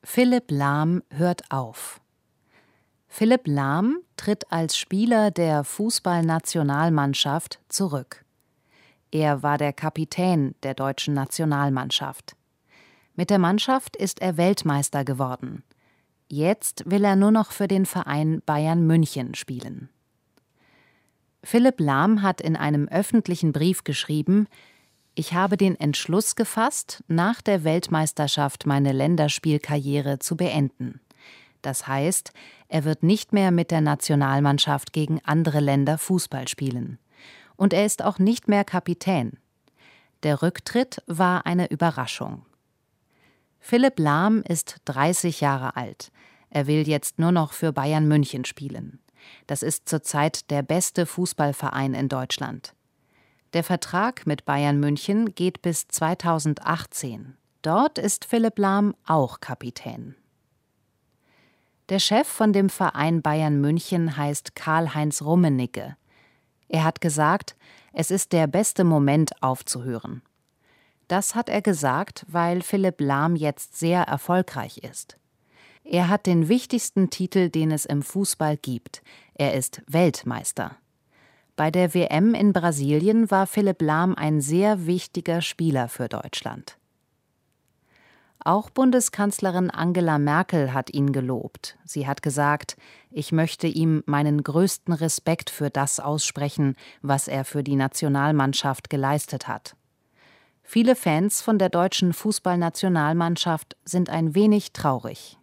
Philipp Lahm hört auf. Philipp Lahm tritt als Spieler der Fußballnationalmannschaft zurück. Er war der Kapitän der deutschen Nationalmannschaft. Mit der Mannschaft ist er Weltmeister geworden. Jetzt will er nur noch für den Verein Bayern München spielen. Philipp Lahm hat in einem öffentlichen Brief geschrieben: Ich habe den Entschluss gefasst, nach der Weltmeisterschaft meine Länderspielkarriere zu beenden. Das heißt, er wird nicht mehr mit der Nationalmannschaft gegen andere Länder Fußball spielen. Und er ist auch nicht mehr Kapitän. Der Rücktritt war eine Überraschung. Philipp Lahm ist 30 Jahre alt. Er will jetzt nur noch für Bayern München spielen. Das ist zurzeit der beste Fußballverein in Deutschland. Der Vertrag mit Bayern München geht bis 2018. Dort ist Philipp Lahm auch Kapitän. Der Chef von dem Verein Bayern München heißt Karl-Heinz Rummenigge. Er hat gesagt, es ist der beste Moment aufzuhören. Das hat er gesagt, weil Philipp Lahm jetzt sehr erfolgreich ist. Er hat den wichtigsten Titel, den es im Fußball gibt. Er ist Weltmeister. Bei der WM in Brasilien war Philipp Lahm ein sehr wichtiger Spieler für Deutschland. Auch Bundeskanzlerin Angela Merkel hat ihn gelobt. Sie hat gesagt, ich möchte ihm meinen größten Respekt für das aussprechen, was er für die Nationalmannschaft geleistet hat. Viele Fans von der deutschen Fußballnationalmannschaft sind ein wenig traurig.